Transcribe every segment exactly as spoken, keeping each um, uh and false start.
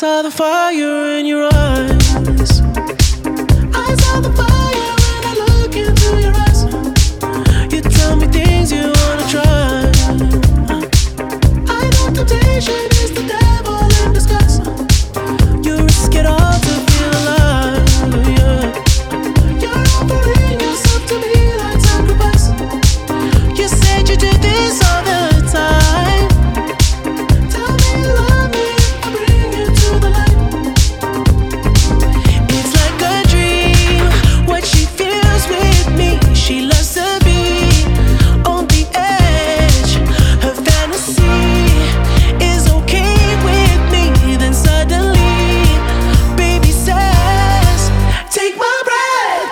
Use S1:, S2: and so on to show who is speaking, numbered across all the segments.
S1: saw the fire in your eyes. I saw the fire when I look into your eyes. You tell me things you wanna try. I know temptation is the devil in disguise. You risk it all to feel alive, yeah. You're offering yourself to me like sacrifice. You said you do this all the time. Tell me you love me, I bring you to the light. It's like a dream, what she feels with me. She loves to be on the edge. Her fantasy is okay with me. Then suddenly, baby says, take my breath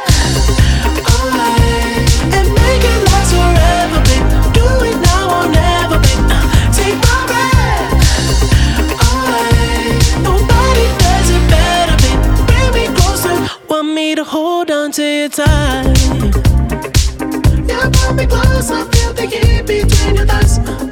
S1: away and make it last forever, babe. Do it now or never, babe. Take my breath away. Nobody does it better, babe. Bring me closer, want me to hold on to you tight. Yeah, pull me close, I feel the heat between your thighs.